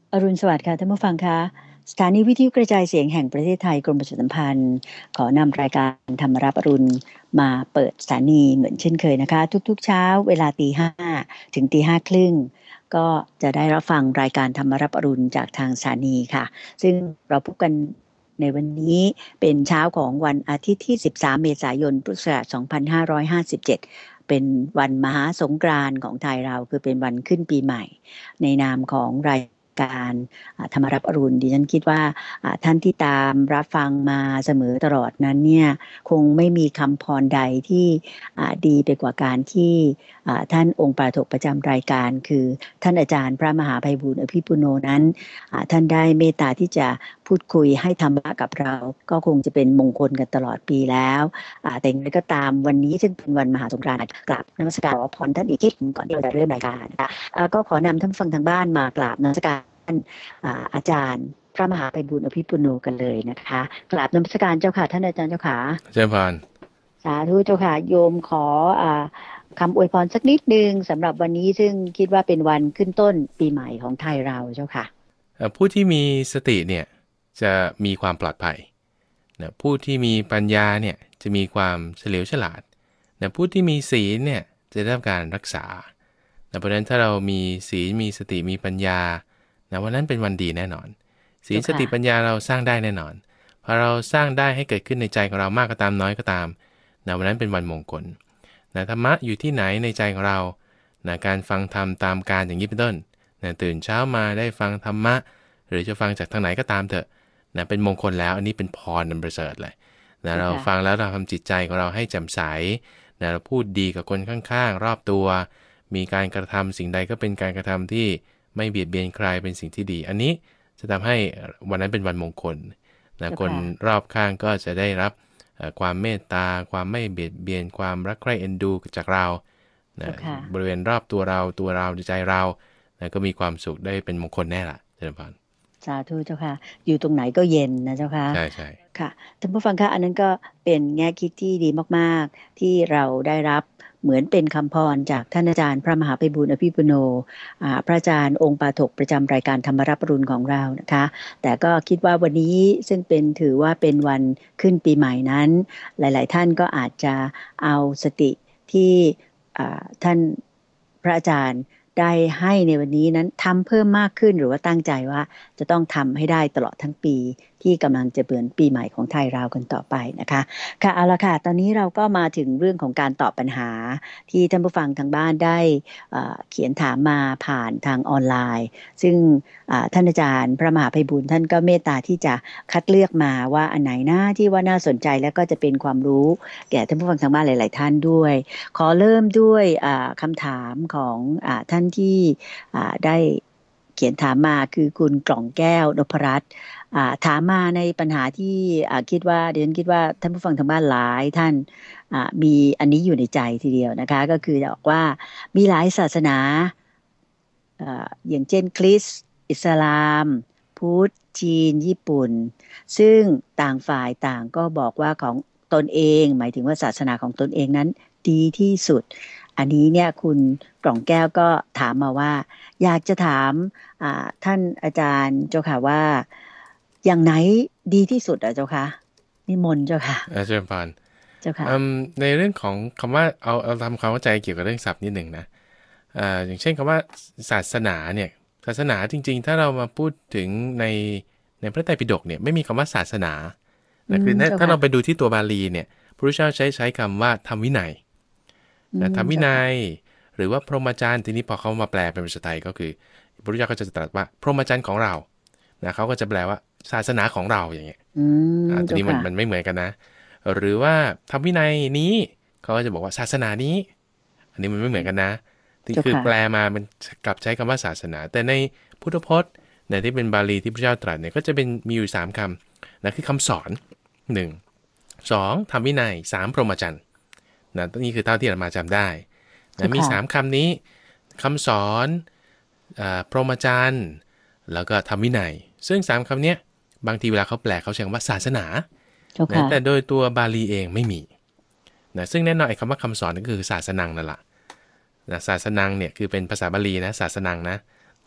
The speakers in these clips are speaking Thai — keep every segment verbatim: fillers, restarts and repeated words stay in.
อรุณสวัสดิ์ค่ะท่านผู้ฟังคะสถานีวิทยุกระจายเสียงแห่งประเทศไทยกรมประชาสัมพันธ์ขอนำรายการธรรมรับอรุณมาเปิดสถานีเหมือนเช่นเคยนะคะทุกๆเช้าเวลาตีห้าถึงตีห้าครึ่งก็จะได้รับฟังรายการธรรมรับอรุณจากทางสถานีค่ะซึ่งเราพบกันในวันนี้เป็นเช้าของวันอาทิตย์ที่สิบสามเมษายนพุทธศักราชสองพันห้าร้อยห้าสิบเจ็ดเป็นวันมหาสงกรานต์ของไทยเราคือเป็นวันขึ้นปีใหม่ในนามของรายการธรรมรับอรุณดิฉันคิดว่าท่านที่ตามรับฟังมาเสมอตลอดนั้นเนี่ยคงไม่มีคำพรใดที่ดีไปกว่าการที่ท่านองค์ปาฐกประจำรายการคือท่านอาจารย์พระมหาไพบูลย์อภิปุโนนั้นท่านได้เมตตาที่จะพูดคุยให้ธรรมะกับเราก็คงจะเป็นมงคลกันตลอดปีแล้วแต่อย่างไรก็ตามวันนี้ซึ่งเป็นวันมหาสงกรานต์กราบนมัสการขอพรท่านอีกทีก่อนที่เราจะเริ่มรายการนะคะก็ขอนำท่านฟังทางบ้านมากราบนมัสการอาจารย์พระมหาไพบูลย์อภิปุโนกันเลยนะคะกราบนมัสการเจ้าค่ะท่านอาจารย์เจ้าค่ะเจ้าพานสาธุเจ้าค่ะโยมขอคำอวยพรสักนิดนึงสำหรับวันนี้ซึ่งคิดว่าเป็นวันขึ้นต้นปีใหม่ของไทยเราเจ้าค่ะผู้ที่มีสติเนี่ยจะมีความปลอดภัยนะผู้ที่มีปัญญาเนี่ยจะมีความเฉลียวฉลาดนะผู้ที่มีศีลเนี่ยจะได้รับการรักษานะเพราะฉะนั้นถ้าเรามีศีลมีสติมีปัญญานะวันนั้นเป็นวันดีแน่นอนศีลสติปัญญาเราสร้างได้แน่นอนพอเราสร้างได้ให้เกิดขึ้นในใจของเรามากก็ตามน้อยก็ตามนะวันนั้นเป็นวันมงคลนะธรรมะอยู่ที่ไหนในใจของเรานะการฟังธรรมตามการอย่างนี้เป็นต้นนะตื่นเช้ามาได้ฟังธรรมะหรือจะฟังจากทางไหนก็ตามเถอะนะเป็นมงคลแล้วอันนี้เป็นพรอันประเสริฐเลยนะเราฟังแล้วเราทำจิตใจของเราให้แจ่มใสนะเราพูดดีกับคนข้างๆรอบตัวมีการกระทำสิ่งใดก็เป็นการกระทำที่ไม่เบียดเบียนใครเป็นสิ่งที่ดีอันนี้จะทำให้วันนั้นเป็นวันมงคลนะคนรอบข้างก็จะได้รับความเมตตาความไม่เบียดเบียนความรักใคร่เอ็นดูจากเรานะบริเวณรอบตัวเราตัวเราใจเรานะก็มีความสุขได้เป็นมงคลแน่ล่ะเจริญพรสาธุเจ้าค่ะอยู่ตรงไหนก็เย็นนะเจ้าค่ะใช่ใช่ค่ะท่านผู้ฟังคะอันนั้นก็เป็นแง่คิดที่ดีมากๆที่เราได้รับเหมือนเป็นคำพรจากท่านอาจารย์พระมหาไพบูลย์อภิปุโนพระอาจารย์องค์ปาฐกประจำรายการธรรมรับอรุณของเรานะคะแต่ก็คิดว่าวันนี้ซึ่งเป็นถือว่าเป็นวันขึ้นปีใหม่นั้นหลายๆท่านก็อาจจะเอาสติที่ท่านพระอาจารย์ได้ให้ในวันนี้นั้นทำเพิ่มมากขึ้นหรือว่าตั้งใจว่าจะต้องทำให้ได้ตลอดทั้งปีที่กำลังจะเปิดปีใหม่ของไทยเรากันต่อไปนะคะค่ะเอาละค่ะตอนนี้เราก็มาถึงเรื่องของการตอบปัญหาที่ท่านผู้ฟังทางบ้านได้เขียนถามมาผ่านทางออนไลน์ซึ่งท่านอาจารย์พระมหาไพบูลย์ท่านก็เมตตาที่จะคัดเลือกมาว่าอันไหนนะที่ว่าน่าสนใจและก็จะเป็นความรู้แก่ท่านผู้ฟังทางบ้านหลายๆท่านด้วยขอเริ่มด้วยคำถามของท่านที่ได้เขียนถามมาคือคุณกล่องแก้วนพรัตน์ถามมาในปัญหาที่คิดว่าเดี๋ยวฉันคิดว่าท่านผู้ฟังทางบ้านหลายท่านมีอันนี้อยู่ในใจทีเดียวนะคะก็คือบอกว่ามีหลายศาสนาอย่างเช่นคริสต์อิสลามพุทธจีนญี่ปุ่นซึ่งต่างฝ่ายต่างก็บอกว่าของตนเองหมายถึงว่าศาสนาของตนเองนั้นดีที่สุดอันนี้เนี่ยคุณกล่องแก้วก็ถามมาว่าอยากจะถามท่านอาจารย์เจ้าค่ะว่าอย่างไหนดีที่สุดอ่ะเจ้าค่ะนิมนต์เจ้าค่ะอาจารย์พานเจ้าค่ะในเรื่องของคำว่าเอาเอาทำความเข้าใจเกี่ยวกับเรื่องศัพท์นิดหนึ่งนะอ่าอย่างเช่นคำว่าศาสนาเนี่ยศาสนาจริงๆถ้าเรามาพูดถึงในในพระไตรปิฎกเนี่ยไม่มีคำว่าศาสนานะคือถ้าเราไปดูที่ตัวบาลีเนี่ยพระพุทธเจ้าใช้ใช้คำว่าธรรมวินัยนะธรรมวินัยหรือว่าพรหมจรรย์ทีนี้พอเขามาแปลเป็นภาษาไทยก็คือพระพุทธเจ้าก็จะตรัสว่าพรหมจรรย์ของเรานะเขาก็จะแปลว่าศาสนาของเราอย่างเงี้ยอ่าทีนี้มันมันไม่เหมือนกันนะหรือว่าธรรมวินัยนี้เขาก็จะบอกว่าศาสนานี้อันนี้มันไม่เหมือนกันนะที่คือแปลมามันกลับใช้คำว่าศาสนาแต่ในพุทธพจน์เนี่ยที่เป็นบาลีที่พระเจ้าตรัสเนี่ยก็จะเป็นมีอยู่สามคำนะคือคำสอนหนึ่ง สองธรรมวินัยสามพรหมจรรย์นะนี่คือเท่าที่เรามาจำได้นะมีสามคำนี้คำสอนพรหมจรรย์แล้วก็ธรรมวินัยซึ่งสามคำนี้บางทีเวลาเขาแปลเขาใช้คำว่าศาสนานะแต่โดยตัวบาลีเองไม่มีนะซึ่งแน่นอนไอ้คำว่าคำสอนก็คือศาสนังนั่นแหละนะศาสนังเนี่ยคือเป็นภาษาบาลีนะศาสนังนะ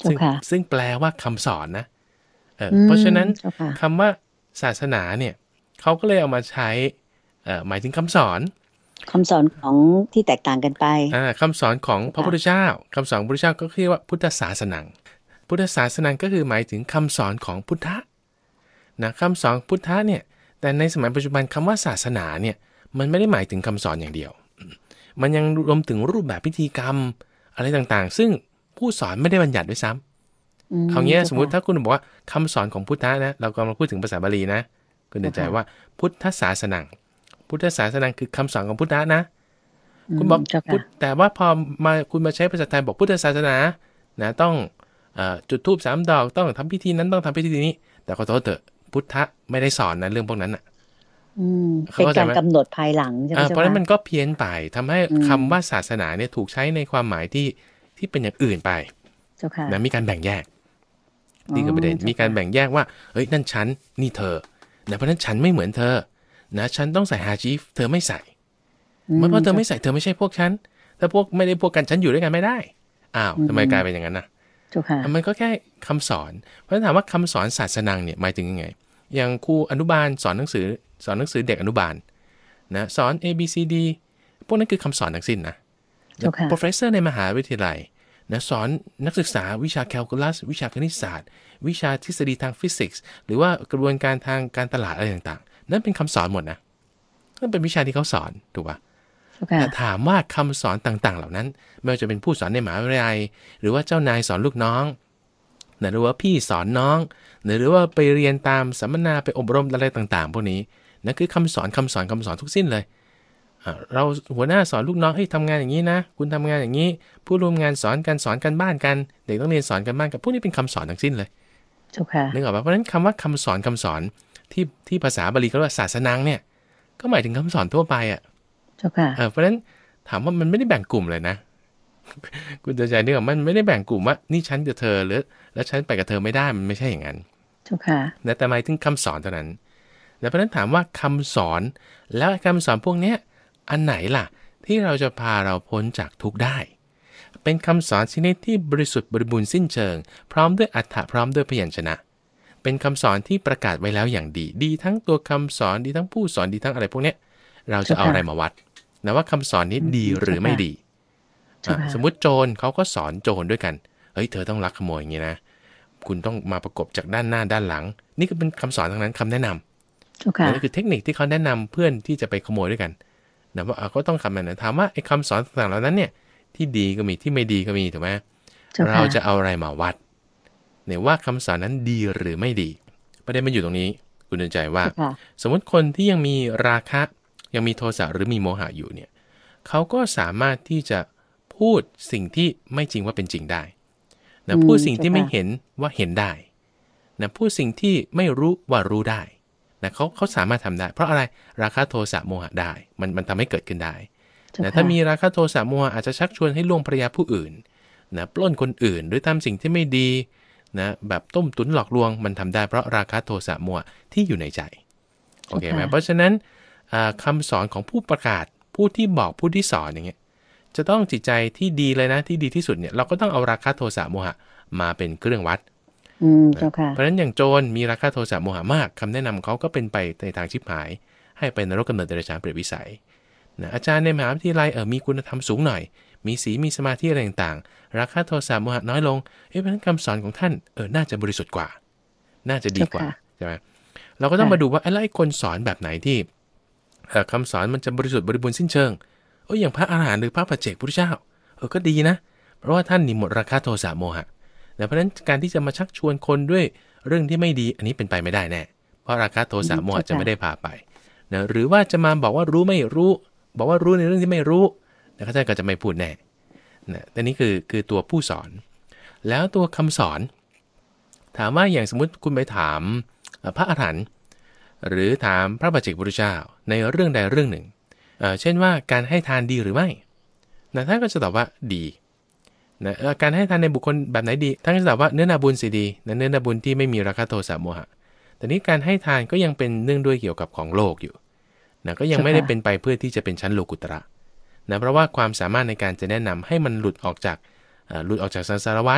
ซึ่งซึ่งแปลว่าคำสอนนะเออเพราะฉะนั้นคำว่าศาสนาเนี่ยเขาก็เลยเอามาใช้เอ่อหมายถึงคำสอนคำสอนของที่แตกต่างกันไปอ่าคำสอนของพระพุทธเจ้าคำสอนพระพุทธเจ้าก็เรียกว่าพุทธศาสนังพุทธศาสนังก็คือหมายถึงคำสอนของพุทธะนะคำสอนพุทธะเนี่ยแต่ในสมัยปัจจุบันคำว่าศาสนาเนี่ยมันไม่ได้หมายถึงคำสอนอย่างเดียวมันยังรวมถึงรูปแบบพิธีกรรมอะไรต่างๆซึ่งผู้สอนไม่ได้บัญญัติด้วยซ้ำเอางี้สมมุติถ้าคุณบอกว่าคำสอนของพุทธะนะเรากำลังพูดถึงภาษาบาลีนะคุณเดินใจว่าพุทธศาสนังพุทธศาสนังคือคำสอนของพุทธะนะคุณบอกพุทธแต่ว่าพอมาคุณมาใช้ภาษาไทยบอกพุทธศาสนานะต้องจุดธูปสามดอกต้องทำพิธีนั้นต้องทำพิธีนี้แต่ขอโทษเถอะพุทธะไม่ได้สอนนะเรื่องพวกนั้นอ่ะเป็นการกำหนดภายหลังใช่ไหมเพราะนั้นมันก็เพี้ยนไปทำให้คำว่าศาสนาเนี่ยถูกใช้ในความหมายที่ที่เป็นอย่างอื่นไปนะมีการแบ่งแยกนี่คือประเด็นมีการแบ่งแยกว่าเฮ้ยนั่นฉันนี่เธอนะเพราะนั้นฉันไม่เหมือนเธอนะฉันต้องใส่ฮาจีฟเธอไม่ใส่มันเพราะเธอไม่ใส่เธอไม่ใช่พวกฉันถ้าพวกไม่ได้พวกกันฉันอยู่ด้วยกันไม่ได้อ้าวทำไมกลายเป็นอย่างนั้นนะมันก็แค่คำสอนเพราะฉะนั้นถามว่าคำสอนศาสนาเนี่ยหมายถึงยังไงอย่างครูอนุบาลสอนหนังสือสอนหนังสือเด็กอนุบาลนะสอน A B C D พวกนั้นคือคำสอนทั้งสิ้นนะ professor ในมหาวิทยาลัยนะสอนนักศึกษาวิชาแคลคูลัสวิชาคณิตศาสตร์วิชาทฤษฎีทางฟิสิกส์หรือว่ากระบวนการทางการตลาดอะไรต่างๆนั่นเป็นคำสอนหมดนะนั่นเป็นวิชาที่เขาสอนถูกป่ะแต่ถามว่าคำสอนต่างๆเหล่านั้นไม่ว่าจะเป็นผู้สอนในมหาวิทยาลัยหรือว่าเจ้านายสอนลูกน้องหรือว่าพี่สอนน้องหรือว่าไปเรียนตามสัมมนาไปอบรมอะไรต่างๆพวกนี้นั่นคือคำสอนคำสอนคำสอนทุกสิ้นเลยเราหัวหน้าสอนลูกน้องให้ทำงานอย่างนี้นะคุณทำงานอย่างนี้ผู้ร่วมงานสอนกันสอนกันบ้านกันเด็กต้องเรียนสอนกันบ้านกันพวกนี้เป็นคำสอนทั้งสิ้นเลยนึกออกป่ะเพราะฉะนั้นคำว่าคำสอนคำสอนที่ที่ภาษาบาลีเขาเรียกว่าศาสนังเนี่ยก็หมายถึงคำสอนทั่วไปอ่ะเพราะฉะนั้นถามว่ามันไม่ได้แบ่งกลุ่มเลยนะคุณจะใจนึกว่ามันไม่ได้แบ่งกลุ่มว่านี่ฉันกับเธอหรือแล้วฉันไปกับเธอไม่ได้มันไม่ใช่อย่างนั้นแต่หมายถึงคำสอนเท่านั้นแต่เพราะนั้นถามว่าคำสอนแล้วคำสอนพวกนี้อันไหนล่ะที่เราจะพาเราพ้นจากทุกข์ได้เป็นคำสอนชนิดที่บริสุทธิ์บริบูรณ์สิ้นเชิงพร้อมด้วยอรรถะพร้อมด้วยพยัญชนะเป็นคำสอนที่ประกาศไว้แล้วอย่างดีดีทั้งตัวคำสอนดีทั้งผู้สอนดีทั้งอะไรพวกนี้เราจะเอาอะไรมาวัดนะว่าคำสอนนี้ดีหรือไม่ดีสมมุติโจรเขาก็สอนโจรด้วยกันเฮ้ยเธอต้องลักขโมยอย่างนี้นะคุณต้องมาประกบจากด้านหน้าด้านหลังนี่ก็เป็นคำสอนทั้งนั้นคำแนะนำนั่นคือเทคนิคที่เขาแนะนำเพื่อนที่จะไปขโมยด้วยกันนะว่าก็ต้องคำนั้นถามว่าไอ้คำสอนต่างๆเหล่านั้นเนี่ยที่ดีก็มีที่ไม่ดีก็มีถูกไหมเราจะเอาอะไรมาวัดเนี่ยว่าคำสอนนั้นดีหรือไม่ดีประเด็นมันอยู่ตรงนี้คุณเดินใจว่าสมมติคนที่ยังมีราคะยังมีโทสะหรือมีโมหะอยู่เนี่ยเขาก็สามารถที่จะพูดสิ่งที่ไม่จริงว่าเป็นจริงได้นะพูดสิ่งที่ไม่เห็นว่าเห็นได้นะพูดสิ่งที่ไม่รู้ว่ารู้ได้นะเขาเขาสามารถทำได้เพราะอะไรราคะโทสะโมหะได้มันมันทำให้เกิดขึ้นได้นะถ้ามีราคะโทสะโมหะอาจจะชักชวนให้ล่วงภรรยาผู้อื่นนะปล้นคนอื่นหรือทำสิ่งที่ไม่ดีนะแบบต้มตุ๋นหลอกลวงมันทำได้เพราะราคะโทสะโมหะที่อยู่ในใจโอเคไหมเพราะฉะนั้นคำสอนของผู้ประกาศผู้ที่บอกผู้ที่สอนอย่างเงี้ยจะต้องจิตใจที่ดีเลยนะที่ดีที่สุดเนี่ยเราก็ต้องเอาราคะโทสะโมหะมาเป็นเครื่องวัดเพราะฉะนั้นอย่างโจรมีราคะโทสะโมหะมากคำแนะนำเขาก็เป็นไปในทางชิบหายให้ไปนรกกำเนิดเดรัจฉานเปรตวิสัยนะอาจารย์ในมหาวิทยาลัยเออมีคุณธรรมสูงหน่อยมีศีลมีสมาธิอะไรต่างๆราคะโทสะโมหะน้อยลงเอ๊ะเพราะฉะนั้นคำสอนของท่านเออน่าจะบริสุทธิ์กว่าน่าจะดีกว่าใช่ไหมเราก็ต้องมาดูว่าไอ้คนสอนแบบไหนที่คำสอนมันจะบริสุทธิ์บริบูรณ์สิ้นเชิงเอออย่างพระอรหันต์หรือพระปัจเจกพุทธเจ้าเออก็ดีนะเพราะว่าท่านนี่หมดราคะโทสะโมหะเพราะฉะนั้นการที่จะมาชักชวนคนด้วยเรื่องที่ไม่ดีอันนี้เป็นไปไม่ได้แน่เพราะราคะโทสะโมหะจะไม่ได้พาไปนะหรือว่าจะมาบอกว่ารู้ไม่รู้บอกว่ารู้ในเรื่องที่ไม่รู้นะท่านก็จะไม่พูดแน่นะแต่นี้คือคือตัวผู้สอนแล้วตัวคำสอนถามว่าอย่างสมมุติคุณไปถามพระอรหันต์หรือถามพระปัจเจกพุทธเจ้าในเรื่องใดเรื่องหนึ่งเอ่อเช่นว่าการให้ทานดีหรือไม่นะท่านก็จะตอบว่าดีนะการให้ทานในบุคคลแบบไหนดีท่านก็จะตอบว่าเนื้อนาบุญสิดีนะเนื้อนาบุญที่ไม่มีราคะโทสะโมหะแต่นี้การให้ทานก็ยังเป็นเนื่องด้วยเกี่ยวกับของโลกอยู่นะก็ยังไม่ได้เป็นไปเพื่อที่จะเป็นชั้นโลกุตระนะเพราะว่าความสามารถในการจะแนะนำให้มันหลุดออกจากหลุดออกจากสังสารวัฏ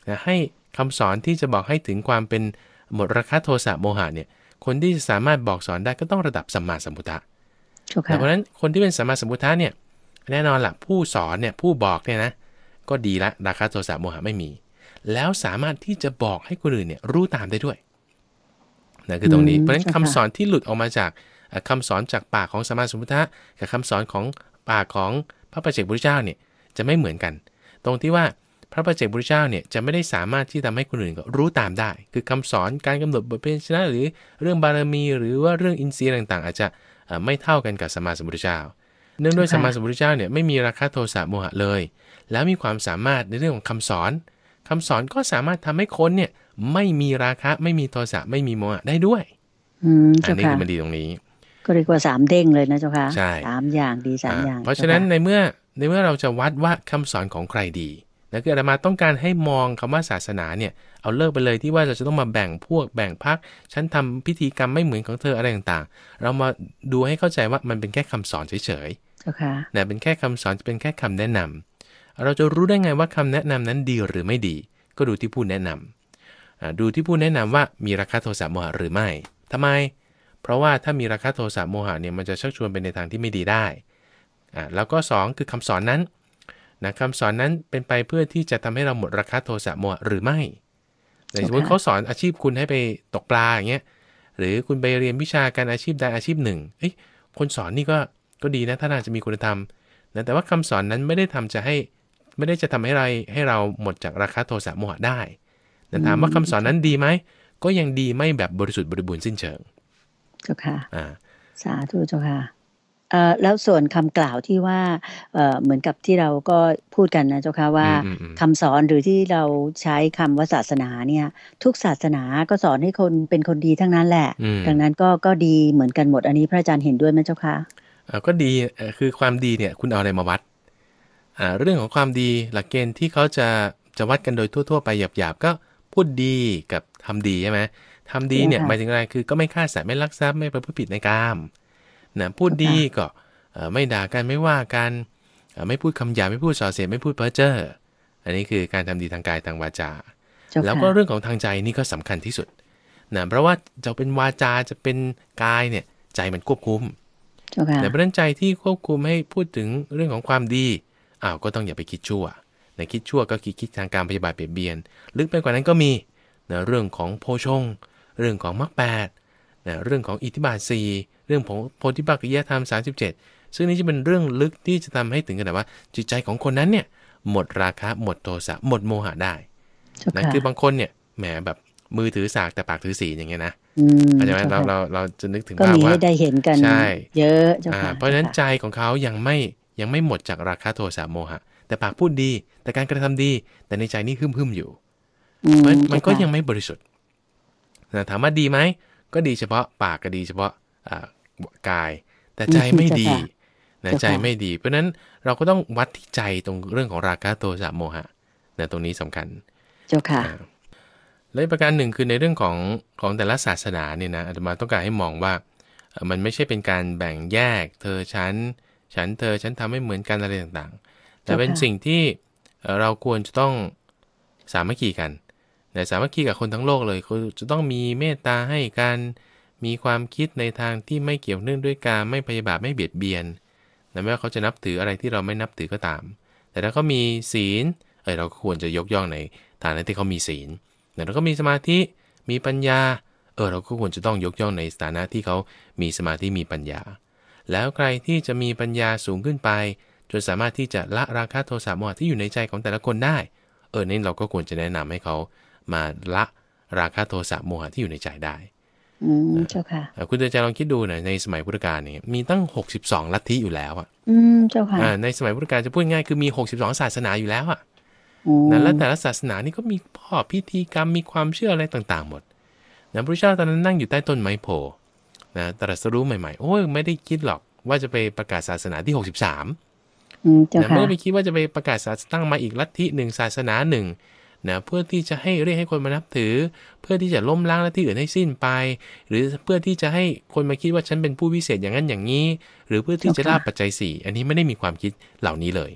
นะให้คำสอนที่จะบอกให้ถึงความเป็นหมดราคะโทสะโมหะเนี่ยคนที่จะสามารถบอกสอนได้ก็ต้องระดับสัมมาสัมพุทธะเพราะฉะนั้นคนที่เป็นสัมมาสัมพุทธะเนี่ยแน่นอนล่ะผู้สอนเนี่ยผู้บอกเนี่ยนะก็ดีละราคะโทสะโมหะไม่มีแล้วสามารถที่จะบอกให้คนอื่นเนี่ยรู้ตามได้ด้วยนะคือตรงนี้เพราะฉะนั้นคำสอนที่หลุดออกมาจากคำสอนจากปากของสัมมาสัมพุทธะกับคำสอนของปากของพระปัจเจกพุทธเจ้าเนี่ยจะไม่เหมือนกันตรงที่ว่าพระปัจเจกพุทธเจ้าเนี่ยจะไม่ได้สามารถที่ทำให้คนอื่นก็รู้ตามได้คือคำสอนการกำหนดบทเพลงชนะหรือเรื่องบารมีหรือว่าเรื่องอินทรีย์ต่างๆอาจจะไม่เท่ากันกับสัมมาสัมพุทธเจ้าเนื่องด้วยสัมมาสัมพุทธเจ้าเนี่ยไม่มีราคะโทสะโมหะเลยแล้วมีความสามารถในเรื่องของคำสอนคำสอนก็สามารถทำให้คนเนี่ยไม่มีราคะไม่มีโทสะไม่มีโมหะได้ด้วยอันนี้คือมันดีตรงนี้ก็เรียกว่าสามเด้งเลยนะเจ้าค่ะใช่สามอย่างดีสามอย่างเพราะฉะนั้นในเมื่อในเมื่อเราจะวัดว่าคำสอนของใครดีนั่นคืออาตมาต้องการให้มองคำว่าศาสนาเนี่ยเอาเลิกไปเลยที่ว่าเราจะต้องมาแบ่งพวกแบ่งพรรคฉันทำพิธีกรรมไม่เหมือนของเธออะไรต่างๆเรามาดูให้เข้าใจว่ามันเป็นแค่คำสอนเฉยๆนะเป็นแค่คำสอนเป็นแค่คำแนะนำเราจะรู้ได้ไงว่าคำแนะนำนั้นดีหรือไม่ดีก็ดูที่ผู้แนะนำดูที่ผู้แนะนำว่ามีราคะโทสะโมหะหรือไม่ทำไมเพราะว่าถ้ามีราคะโทสะโมหะเนี่ยมันจะชักชวนไปในทางที่ไม่ดีได้อ่าแล้วก็สองคือคำสอนนั้นนะคำสอนนั้นเป็นไปเพื่อที่จะทำให้เราหมดราคะโทสะโมหะหรือไม่ในสมมติเขาสอนอาชีพคุณให้ไปตกปลาอย่างเงี้ยหรือคุณไปเรียนวิชาการอาชีพใดอาชีพหนึ่งเอ้ยคนสอนนี่ก็ก็ดีนะถ้าน่าจะมีคุณธรรมนะแต่ว่าคำสอนนั้นไม่ได้ทำจะให้ไม่ได้จะทำให้เราให้เราหมดจากราคะโทสะโมหะได้แต่ถามว่าคำสอนนั้นดีไหมก็ยังดีไม่แบบบริสุทธิ์บริบูรณ์สิ้นเชิงเจ้าค่ะสาธุเจ้าค่ะแล้วส่วนคำกล่าวที่ว่าเหมือนกับที่เราก็พูดกันนะเจ้าค่ะว่าคำสอนหรือที่เราใช้คำว่าศาสนาเนี่ยทุกศาสนาก็สอนให้คนเป็นคนดีทั้งนั้นแหละดังนั้นก็ก็ดีเหมือนกันหมดอันนี้พระอาจารย์เห็นด้วยไหมเจ้าค่ะก็ดีคือความดีเนี่ยคุณเอาอะไรมาวัดเรื่องของความดีหลักเกณฑ์ที่เขาจะจะวัดกันโดยทั่วๆไปหยาบๆก็พูดดีกับทำดีใช่ไหมทำดีเนี่ยหมายถึงอะไรคือก็ไม่ฆ่าสัตว์ไม่ลักทรัพย์ไม่ประพฤติผิดในกามนะพูดดีก็ไม่ด่ากันไม่ว่ากันไม่พูดคำหยาบไม่พูดส่อเสียดไม่พูดเพ้อเจ้ออันนี้คือการทำดีทางกายทางวาจาแล้วก็เรื่องของทางใจนี่ก็สำคัญที่สุดนะเพราะว่าจะเป็นวาจาจะเป็นกายเนี่ยใจมันควบคุมแต่เพราะนั้นใจที่ควบคุมให้พูดถึงเรื่องของความดีอ้าวก็ต้องอย่าไปคิดชั่วในคิดชั่วก็คิดคิดทางการพยาบาทเบียดเบียนลึกไปกว่านั้นก็มีนะเรื่องของโพชงเรื่องของมรรคแปดนะเรื่องของอิทธิบาทสี่เรื่องของโพธิปักขิยธรรมสามสิบเจ็ดซึ่งนี้จะเป็นเรื่องลึกที่จะทำให้ถึงขนาดว่าจิตใจของคนนั้นเนี่ยหมดราคะหมดโทสะหมดโมหะได้นะคือบางคนเนี่ยแหมแบบมือถือสากแต่ปากถือศีลอย่างเงี้ยนะเข้าใจไหมเราเราเราจะนึกถึงว่าก็มีให้ได้เห็นกันเยอะเจ้าค่ะเพราะฉะนั้นใจของเขายังไม่ยังไม่หมดจากราคะโทสะโมหะแต่ปากพูดดีแต่การกระทำดีแต่ในใจนี่หึ่มๆอยู่มันมันก็ยังไม่บริสุทธิ์นะถามว่าดีไหมก็ดีเฉพาะปากก็ดีเฉพาะกายแต่ใจไม่ดีนะใจไม่ดีเพราะนั้นเราก็ต้องวัดที่ใจตรงเรื่องของราคะโทสะโมหะนะตรงนี้สำคัญเจ้าค่ะและประการหนึ่งคือในเรื่องของของแต่ละศาสนาเนี่ยนะอาตมาต้องการให้มองว่ามันไม่ใช่เป็นการแบ่งแยกเธอฉันฉันเธอฉันทำให้เหมือนกันอะไรต่างๆแต่เป็นสิ่งที่เราควรจะต้องสามัคคีกันแต่สามัคคีกับคนทั้งโลกเลยคือจะต้องมีเมตตาให้กันมีความคิดในทางที่ไม่เกี่ยวเนื่องด้วยการไม่พยาบาทไม่เบียดเบียนไม่ว่าเขาจะนับถืออะไรที่เราไม่นับถือก็ตามแต่ถ้าเขามีศีลเออเราก็ควรจะยกย่องในฐานะที่เขามีศีลแต่ถ้าเขามีสมาธิมีปัญญาเออเราก็ควรจะต้องยกย่องในฐานะที่เขามีสมาธิมีปัญญาแล้วใครที่จะมีปัญญาสูงขึ้นไปจนสามารถที่จะละราคะโทสะโมหะที่อยู่ในใจของแต่ละคนได้เออนี่เราก็ควรจะแนะนำให้เขามาละราคะโทสะโมหะที่อยู่ในใจได้อืมเจ้าค่ะคุณเตอร์จะลองคิดดูหน่อยในสมัยพุทธกาลเนี่ยมีตั้งหกสิบสองลัทธิอยู่แล้วอ่ะอืมเจ้าค่ะในสมัยพุทธกาลจะพูดง่ายคือมีหกสิบสองศาสนาอยู่แล้วอ่ะนั่นแล้วแต่ละศาสนานี่ก็มีพ่อพิธีกรรมมีความเชื่ออะไรต่างๆหมดนะพระเจ้าตอนนั้นนั่งอยู่ใต้ต้นไม้โพนะตรัสรู้ใหม่ๆโอ้ยไม่ได้คิดหรอกว่าจะไปประกาศศาสนาที่หกสิบสามนะไม่ได้ไปคิดว่าจะไปประกาศศาสนาตั้งมาอีกลัทธิหนึ่งศาสนาหนึ่งนะเพื่อที่จะให้เรียกให้คนมานับถือเพื่อที่จะล้มล้างลัทธิอื่นให้สิ้นไปหรือเพื่อที่จะให้คนมาคิดว่าฉันเป็นผู้พิเศษอย่างนั้นอย่างนี้หรือเพื่อที่จะลาบปัจจัยสี่อันนี้ไม่ได้มีความคิดเหล่านี้เลย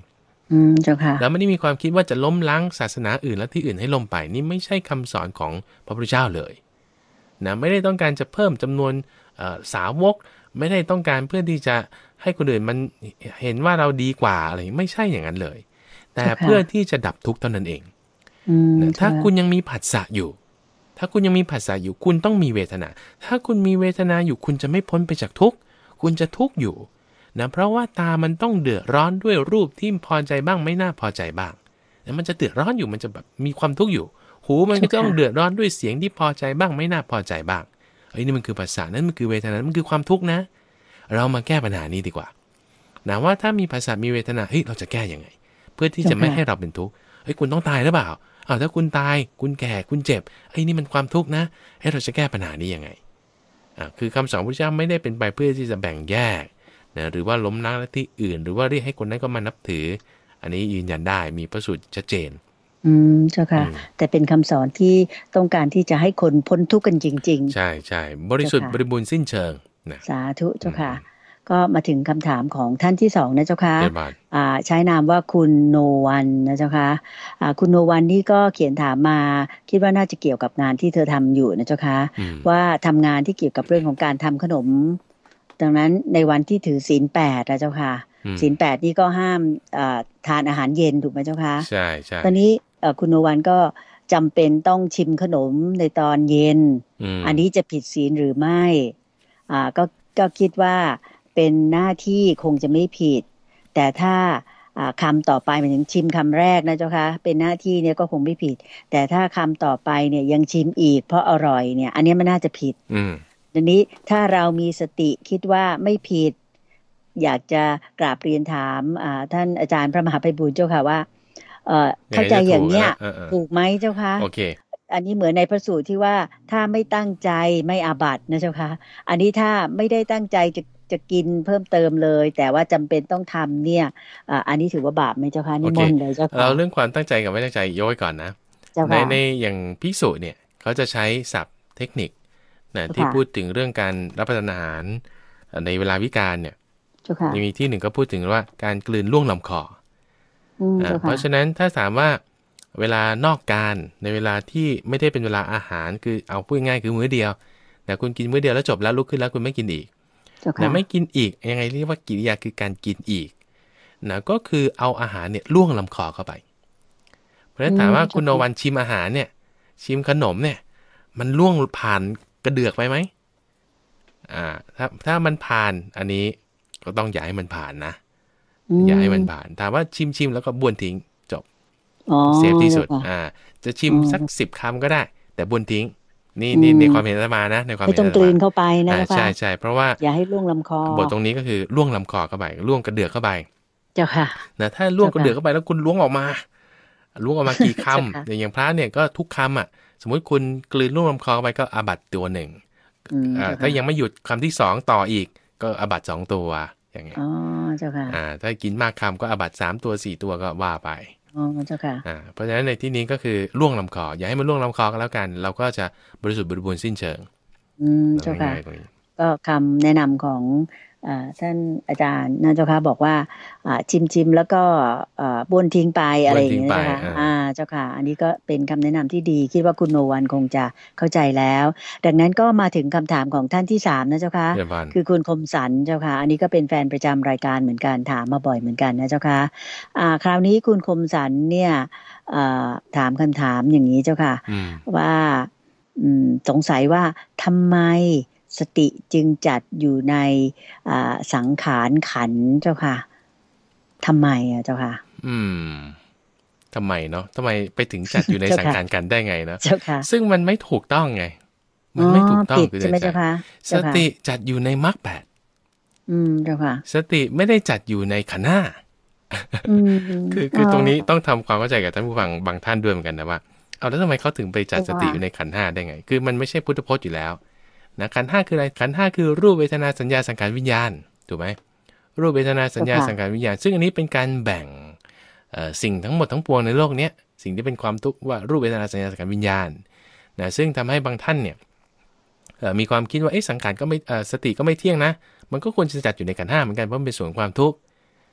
อืมเจ้าค่ะแล้วไม่ได้มีความคิดว่าจะล้มล้างศาสนาอื่นและที่อื่นให้ล่มไปนี่ไม่ใช่คำสอนของพระพุทธเจ้าเลยนะไม่ได้ต้องการจะเพิ่มจำนวนสาวกไม่ได้ต้องการเพื่อที่จะให้คนอื่นมันเห็นว่าเราดีกว่าอะไรไม่ใช่อย่างนั้นเลยแต่เพื่อที่จะดับทุกข์เท่านั้นเองนะถ้าคุณยังมีผัสสะอยู่ถ้าคุณยังมีผัสสะอยู่คุณต้องมีเวทนาถ้าคุณมีเวทนาอยู่คุณจะไม่พ้นไปจากทุกข์คุณจะทุกข์อยู่นะเพราะว่าตามันต้องเดือดร้อนด้วยรูปที่พอใจบ้างไม่น่าพอใจบ้างแล้วมันจะเดือดร้อนอยู่มันจะแบบมีความทุกข์อยู่หูมันก็ต้องเดือดร้อนด้วยเสียงที่พอใจบ้างไม่น่าพอใจบ้างเอ้ยนี่มันคือผัสสะนั่นมันคือเวทนามันคือความทุกข์นะเรามาแก้ปัญหานี้ดีกว่านะว่าถ้ามีผัสสะมีเวทนาเฮ้ยเราจะแก้ยังไงเพื่อที่จะไม่ให้เราเป็นทุกข์เฮ้ยคุณต้องตายหรือเปล่าอ้าวถ้าคุณตายคุณแก่คุณเจ็บเฮ้ยนี่มันความทุกข์นะเฮ้ยเราจะแก้ปัญหานี้ยังไงอ่าคือคำสอนพระพุทธเจ้าไม่ได้เป็นไปเพื่อที่จะแบ่งแยกนะหรือว่าล้มล้างที่อื่นหรือว่าเรียกให้คนนั้นก็มานับถืออันนี้ยืนยันได้มีพระสูตรชัดเจนอืมเจ้าค่ะแต่เป็นคำสอนที่ต้องการที่จะให้คนพ้นทุกข์กันจริงๆใช่ใช่บริสุทธิ์บริบูรณ์สิ้นเชิงนะสาธุเจ้าค่ะก็มาถึงคำถามของท่านที่สองนะเจ้าค่ะใช้นามว่าคุณโนวันนะเจ้าค่ะคุณโนวันนี่ก็เขียนถามมาคิดว่าน่าจะเกี่ยวกับงานที่เธอทำอยู่นะเจ้าค่ะว่าทำงานที่เกี่ยวกับเรื่องของการทำขนมดังนั้นในวันที่ถือศีลแปดนะเจ้าค่ะศีลแปดนี่ก็ห้ามทานอาหารเย็นถูกไหมเจ้าค่ะใช่ใช่ตอนนี้คุณโนวันก็จำเป็นต้องชิมขนมในตอนเย็นอันนี้จะผิดศีลหรือไม่อ่าก็ก็คิดว่าเป็นหน้าที่คงจะไม่ผิดแต่ถ้าคำต่อไปหมายถึงชิมคำแรกนะเจ้าคะเป็นหน้าที่เนี่ยก็คงไม่ผิดแต่ถ้าคำต่อไปเนี่ยยังชิมอีกเพราะอร่อยเนี่ยอันนี้มันน่าจะผิดดังนี้ถ้าเรามีสติคิดว่าไม่ผิดอยากจะกราบเรียนถามท่านอาจารย์พระมหาไพบูลย์เจ้าค่ะว่าเข้าใจอย่างเนี้ยถูกไหมเจ้าคะโอเคอันนี้เหมือนในพระสูตรที่ว่าถ้าไม่ตั้งใจไม่อาบัตินะเจ้าค่ะอันนี้ถ้าไม่ได้ตั้งใจจะจะกินเพิ่มเติมเลยแต่ว่าจำเป็นต้องทำเนี่ยอันนี้ถือว่าบาปไหมเจ้าค่ะนิมนต์เลยเจ้าค่ะเราเรื่องความตั้งใจกับไม่ตั้งใจยกไว้ก่อนนะในในอย่างภิกษุเนี่ยเขาจะใช้ศัพท์เทคนิคนะที่พูดถึงเรื่องการรับประทานอาหารในเวลาวิกาลเนี่ยยังมีที่หนึ่งก็พูดถึงว่าการกลืนล่วงลำคอเพราะฉะนั้นถ้าถามว่าเวลานอกการในเวลาที่ไม่ได้เป็นเวลาอาหารคือเอาพูดง่ายคือมื้อเดียวแต่คุณกินมื้อเดียวแล้วจบแล้วลุกขึ้นแล้วคุณไม่กินอีกนะไม่กินอีกยังไงเรียกว่ากิริยาคือการกินอีกนะก็คือเอาอาหารเนี่ยล่วงลำคอเข้าไปเพราะฉะนั้นถามว่าคุณโนวันชิมอาหารเนี่ยชิมขนมเนี่ยมันล่วงผ่านกระเดือกไปไหมอ่าถ้าถ้ามันผ่านอันนี้ก็ต้องอย่าให้มันผ่านนะอย่าให้มันผ่านถามว่าชิมชิมแล้วก็บ้วนทิ้งจบเซฟที่สุดอ่าจะชิมสักสิบคำก็ได้แต่บ้วนทิ้งนี่นี่ในความเห็นอาตมานะในความเห็นอาตมาไม่ต้องกลืนเข้าไปนะคะใช่ใช่เพราะว่าอย่าให้ล่วงลำคอบทตรงนี้ก็คือล่วงลำคอเข้าไปล่วงกระเดือกเข้าไปเจ้าค่ะนะถ้าล่วงกระเดือกเข้าไปแล้วคุณล้วงออกมาล้วงออกมากี่คำอย่างพระเนี่ยก็ทุกคำอ่ะสมมุติคุณกลืนล่วงลำคอเข้าไปก็อาบัติตัวหนึ่งถ้ายังไม่หยุดคำที่สองต่ออีกก็อาบัติสองตัวอย่างเงี้ยอ๋อเจ้าค่ะอ่าถ้ากินมากคำก็อาบัติสามตัวสี่ตัวก็ว่าไปอ๋อเจ้าค่ะอ่าเพราะฉะนั้นในที่นี้ก็คือล่วงลำคออย่าให้มันล่วงลำคอกันแล้วกันเราก็จะบริสุทธิ์บริบูรณ์สิ้นเชิงอืมเจ้าค่ะก็คำแนะนำของท่านอาจารย์นะเจ้าค่ะบอกว่าชิมชิมแล้วก็บ้วนทิ้งไปอะไรอย่างเงี้ยนะคะอ่าเจ้าค่ะอันนี้ก็เป็นคำแนะนำที่ดีคิดว่าคุณโนวันคงจะเข้าใจแล้วดังนั้นก็มาถึงคำถามของท่านที่สามนะเจ้าค่ะคือคุณคมสันเจ้าค่ะอันนี้ก็เป็นแฟนประจำรายการเหมือนกันถามมาบ่อยเหมือนกันนะเจ้าค่ะคราวนี้คุณคมสันเนี่ยถามคำถามอย่างนี้เจ้าค่ะว่าสงสัยว่าทำไมสติจึงจัดอยู่ในสังขารขันเจ้าค่ะทำไมอ่ะเจ้าค่ะอืมทำไมเนาะทำไมไปถึงจัดอยู่ในสังขารขันได้ไงนะเจ้าค่ะซึ่งมันไม่ถูกต้องไงมันไม่ถูกต้องใช่ไหมเจ้าค่ะสติจัดอยู่ในมรรคแปดอืมเจ้าค่ะสติไม่ได้จัดอยู่ในขันธ์ห้าคือคือตรงนี้ต้องทำความเข้าใจกับท่านผู้ฟังบางท่านด้วยเหมือนกันนะว่าเอาแล้วทำไมเขาถึงไปจัดสติอยู่ในขันธ์ห้าได้ไงคือมันไม่ใช่พุทธพจน์อยู่แล้วนะขันธ์ห้าคืออะไรขันธ์ห้าคือรูปเวทนาสัญญาสังขารวิญญาณถูกไหมรูปเวทนาสัญญาสังขารวิญญาณซึ่งอันนี้เป็นการแบ่งสิ่งทั้งหมดทั้งปวงในโลกนี้สิ่งที่เป็นความทุกข์ว่ารูปเวทนาสัญญาสังขารวิญญาณนะซึ่งทำให้บางท่านเนี่ยมีความคิดว่าเอ๊ะสังขารก็ไม่สติก็ไม่เที่ยงนะมันก็ควรจะจัดอยู่ในขันธ์ห้าเหมือนกันเพราะมันเป็นส่วนความทุกข์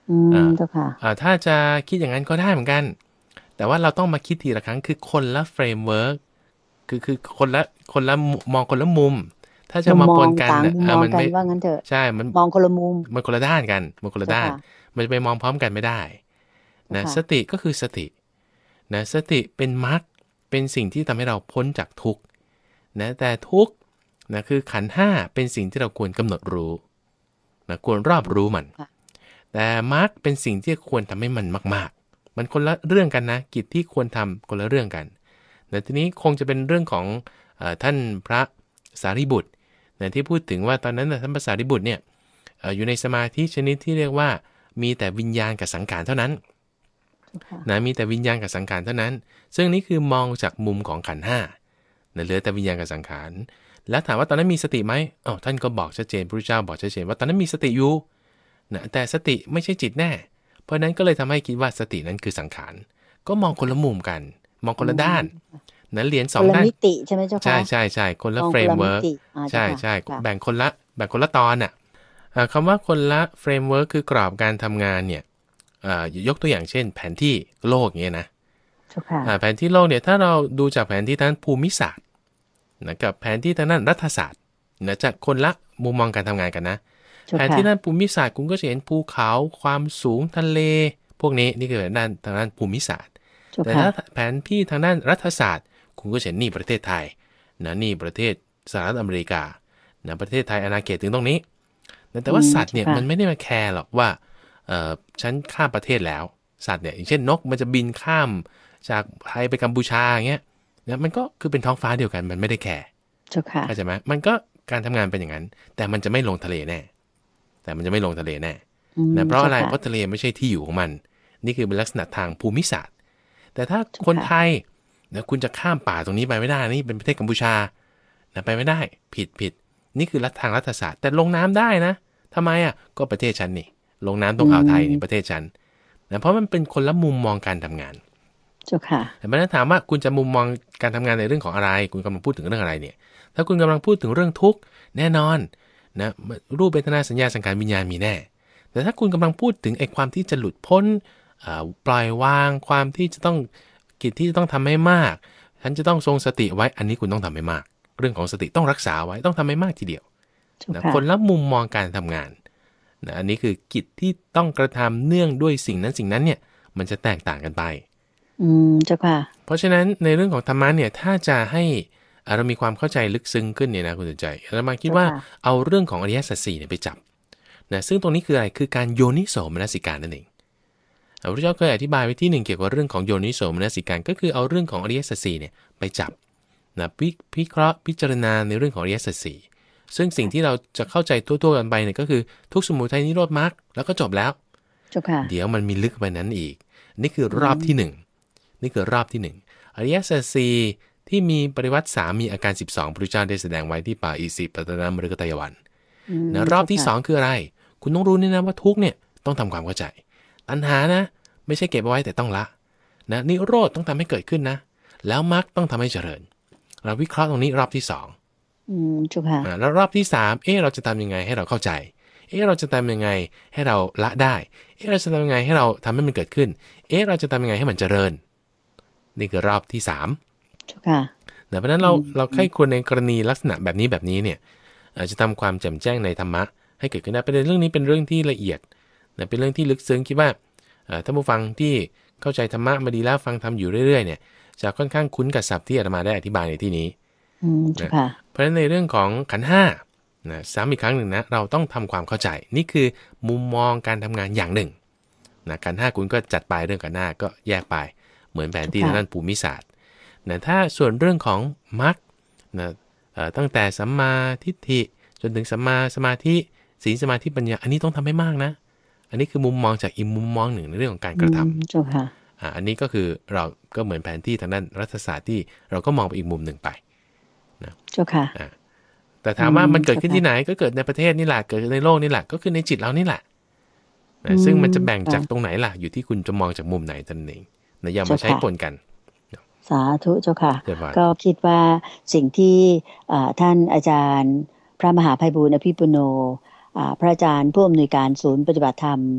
อืมเจ้าค่ะถ้าจะคิดอย่างนั้นก็ได้เหมือนกันแต่ว่าเราต้องมาคิดทีละครั้งคือคนละเฟรมเวิร์กคือคือคนละคนละมองคนละมุมถ้าจะมาปนกันเนี่ยมันไม่ใช่มันมองคนละมุมมันคนละด้านกันมันคนละด้านมันจะไปมองพร้อมกันไม่ได้นะสติก็คือสตินะสติเป็นมรรคเป็นสิ่งที่ทำให้เราพ้นจากทุกข์นะแต่ทุกข์นะคือขันธ์ห้าเป็นสิ่งที่เราควรกำหนดรู้นะควรรอบรู้มันแต่มรรคเป็นสิ่งที่ควรทำให้มันมากๆมันคนละเรื่องกันนะกิจที่ควรทำคนละเรื่องกันแต่ทีนี้คงจะเป็นเรื่องของเอ่อท่านพระสารีบุตรนะที่พูดถึงว่าตอนนั้นท่านพระสารีบุตรเนี่ยเอ่ออยู่ในสมาธิชนิดที่เรียกว่ามีแต่วิญญาณกับสังขารเท่านั้นนะมีแต่วิญญาณกับสังขารเท่านั้นซึ่งนี่คือมองจากมุมของขันธ์ห้านะเหลือแต่วิญญาณกับสังขารแล้วถามว่าตอนนั้นมีสติไหมอ๋อท่านก็บอกชัดเจนพระพุทธเจ้าบอกชัดเจนว่าตอนนั้นมีสติอยู่นะแต่สติไม่ใช่จิตแน่เพราะนั้นก็เลยทำให้คิดว่าสตินั้นคือสังขารก็มองคนละมุมกันมองคนละด้านนั้นเหรียญสองด้านคนละมิติใช่ไหมเจ้าค่ะใช่ใช่ใช่คนละเฟรมเวิร์กใช่ใช่แบ่งคนละแบ่งคนละตอนอ่ะคำว่าคนละเฟรมเวิร์กคือกรอบการทำงานเนี่ยยกตัวอย่างเช่นแผนที่โลกเงี้ยนะแผนที่โลกเนี่ยถ้าเราดูจากแผนที่ทางภูมิศาสตร์นะกับแผนที่ทางด้านรัฐศาสตร์นะจะคนละมุมมองการทำงานกันนะแผนที่ด้านภูมิศาสตร์คุณก็จะเห็นภูเขาความสูงทะเลพวกนี้นี่คือด้านทางด้านภูมิศาสตร์แต่ถ้าแผนที่ทางด้านรัฐศาสตร์คุณก็เห็นนี่ประเทศไทยนะนี่ประเทศสหรัฐอเมริกานะประเทศไทยอาณาเขตถึงตรงนี้แต่ว่าสัตว์เนี่ยมันไม่ได้มาแคร์หรอกว่าเออฉันข้ามประเทศแล้วสัตว์เนี่ยอย่างเช่นนกมันจะบินข้ามจากไทยไปกัมพูชาอย่างเงี้ยนะมันก็คือเป็นท้องฟ้าเดียวกันมันไม่ได้แคร์เข้าใจไหมมันก็การทำงานเป็นอย่างนั้นแต่มันจะไม่ลงทะเลแน่แต่มันจะไม่ลงทะเลแน่นะเพราะอะไรเพราะทะเลไม่ใช่ที่อยู่ของมันนี่คือเป็นลักษณะทางภูมิศาสตร์แต่ถ้าคนไทยนะคุณจะข้ามป่าตรงนี้ไปไม่ได้นี่เป็นประเทศกัมพูชานะไปไม่ได้ผิดผิดนี่คือรัฐทางรัฐศาสตร์แต่ลงน้ำได้นะทำไมอ่ะก็ประเทศฉันนี่ลงน้ำตรงอ่าวไทยนี่ประเทศฉันนะเพราะมันเป็นคนละมุมมองการทำงานเจ้าค่ะแต่ไม่ได้ถามว่าคุณจะมุมมองการทำงานในเรื่องของอะไรคุณกำลังพูดถึงเรื่องอะไรเนี่ยถ้าคุณกำลังพูดถึงเรื่องทุกข์แน่นอนนะรูปเวทนาสัญญาสังขารวิญญาณมีแน่แต่ถ้าคุณกำลังพูดถึงไอ้ความที่จะหลุดพ้นปล่อยวางความที่จะต้องกิจที่จะต้องทำให้มากฉันจะต้องทรงสติไว้อันนี้คุณต้องทำให้มากเรื่องของสติต้องรักษาไว้ต้องทำให้มากทีเดียวนะคนละมุมมองการทำงานนะอันนี้คือกิจที่ต้องกระทำเนื่องด้วยสิ่งนั้นสิ่งนั้นเนี่ยมันจะแตกต่างกันไปอืมเจ้าค่ะเพราะฉะนั้นในเรื่องของธรรมะเนี่ยถ้าจะให้เรามีความเข้าใจลึกซึ้งขึ้นเนี่ยนะคุณสนใจเรามาคิดว่าเอาเรื่องของอริยสัจสี่เนี่ยไปจับนะซึ่งตรงนี้คืออะไรคือการโยนิโสมนสิการนั่นเองพระพุทธเจ้าเคยอธิบายไว้ที่หนึ่งเกี่ยวกับเรื่องของโยนิโสมนสิการก็คือเอาเรื่องของอริยสัจสี่เนี่ยไปจับนะพิเคราะห์พิจารณาในเรื่องของอริยสัจสี่ซึ่งสิ่งที่เราจะเข้าใจทั่วๆกันไปเนี่ยก็คือทุกข์สมุทัยนิโรธมรรคแล้วก็จบแล้วเดี๋ยวมันมีลึกไปนั้นอีกนี่คือรอบที่หนึ่งนี่คือรอบที่หนึ่งอริยสัจสี่ที่มีปริวัติสามมีอาการสิบสองพระพุทธเจ้าได้แสดงไว้ที่ป่าอิสิปตนมฤคทายวันนะรอบที่สองคืออะไรคุณต้องรู้นี่นะว่าทุกเนี่ยต้องทำความเข้าใจตัณหานะไม่ใช่เก็บเอาไว้แต่ต้องละนะนิโรธต้องทำให้เกิดขึ้นนะแล้วมรรคต้องทำให้เจริญเราวิเคราะห์ตรงนี้รอบที่สองอืมจุค่ะแล้วรอบที่สามเอ๊ะเราจะทำยังไงให้เราเข้าใจเอ๊ะเราจะทำยังไงให้เราละได้เอ๊ะเราจะทำยังไงให้เราทำให้มันเกิดขึ้นเอ๊ะเราจะทำยังไงให้มันเจริญนี่คือรอบที่สามจุค่ะเพราะฉะนั้นเราเราใคร่ควรในกรณีลักษณะแบบนี้แบบนี้เนี่ยจะทำความแจ่มแจ้งในธรรมะให้เกิดขึ้นได้ประเด็นเรื่องนี้เป็นเรื่องที่ละเอียดนะเป็นเรื่องที่ลึกซึ้งคิดว่าท่านผู้ฟังที่เข้าใจธรรมะมาดีแล้วฟังธรรมอยู่เรื่อยๆเนี่ยจะค่อนข้างคุ้นกับศัพท์ที่อาตมาได้อธิบายในที่นี้นะเพราะฉะนั้นในเรื่องของขันธ์ห้านะซ้ำอีกครั้งหนึ่งนะเราต้องทำความเข้าใจนี่คือมุมมองการทำงานอย่างหนึ่งนะขันธ์ห้าคุณก็จัดไปเรื่องขันธ์ห้าก็แยกไปเหมือนแผนที่ทางด้านภูมิศาสตร์นะถ้าส่วนเรื่องของมรรคนะตั้งแต่สัมมาทิฏฐิจนถึงสัมมาสมาธิศีลสมาธิปัญญาอันนี้ต้องทำให้มากนะอันนี้คือมุมมองจากอีกมุมมองหนึ่งในเรื่องของการกระทำเจ้าค่ะอันนี้ก็คือเราก็เหมือนแผนที่ทางด้านรัฐศาสตร์ที่เราก็มองไปอีกมุมหนึ่งไปนะเจ้าค่ะแต่ถามว่ามันเกิดขึ้นที่ไหนก็เกิดในประเทศนี่แหละเกิดในโลกนี่แหละก็คือในจิตเรานี่แหละนะซึ่งมันจะแบ่งจากตรงไหนล่ะอยู่ที่คุณจะมองจากมุมไหนตนเองนะอย่ามาใช้ปนกันสาธุเจ้าค่ะก็คิดว่าสิ่งที่ท่านอาจารย์พระมหาไพบูลย์อภิปุโนพระอาจารย์ผู้อำนวยการศูนย์ปฏิบัติธรรม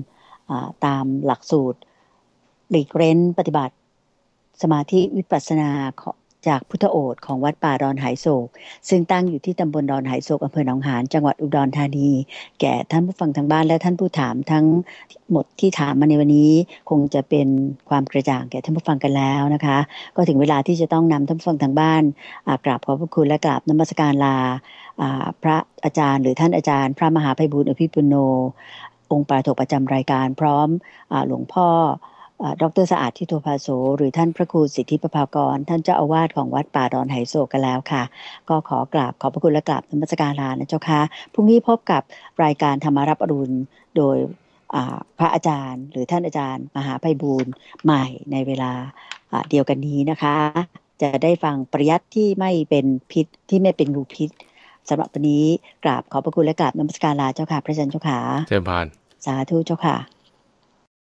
ตามหลักสูตรหลีกเร้นปฏิบัติสมาธิวิปัสสนาจากพุทธโอษฐ์ของวัดป่าดอนหายโศกซึ่งตั้งอยู่ที่ตำบลดอนหายโศกอำเภอหนองหานจังหวัดอุดรธานีแก่ท่านผู้ฟังทางบ้านและท่านผู้ถามทั้งหมดที่ถามมาในวันนี้คงจะเป็นความกระจ่างแก่ท่านผู้ฟังกันแล้วนะคะก็ถึงเวลาที่จะต้องนำท่านผู้ฟังทางบ้านกราบขอบพระคุณและกราบนมัสการลาพระอาจารย์หรือท่านอาจารย์พระมหาไพบูลย์อภิปุโนองค์ปาฐกประจำรายการพร้อมหลวงพ่อดร.สะอาดทิโตภาโสหรือท่านพระครูสิทธิประภากรท่านเจ้าอาวาสของวัดป่าดอนไหโศกกันแล้วค่ะก็ขอกราบขอบพระคุณและกราบนมัสการลานะเจ้าค่ะพรุ่งนี้พบกับรายการธรรมารับอรุณโดยพระอาจารย์หรือท่านอาจารย์มหาไพบูลย์ใหม่ในเวลาเดียวกันนี้นะคะจะได้ฟังปริยัติที่ไม่เป็นพิษที่ไม่เป็นงูพิษสำหรับวันนี้กราบขอบพระคุณและกราบนมัสการลาเจ้าค่ะพระอาจารย์เจ้าค่ะเชิญพานสาธุเจ้าค่ะ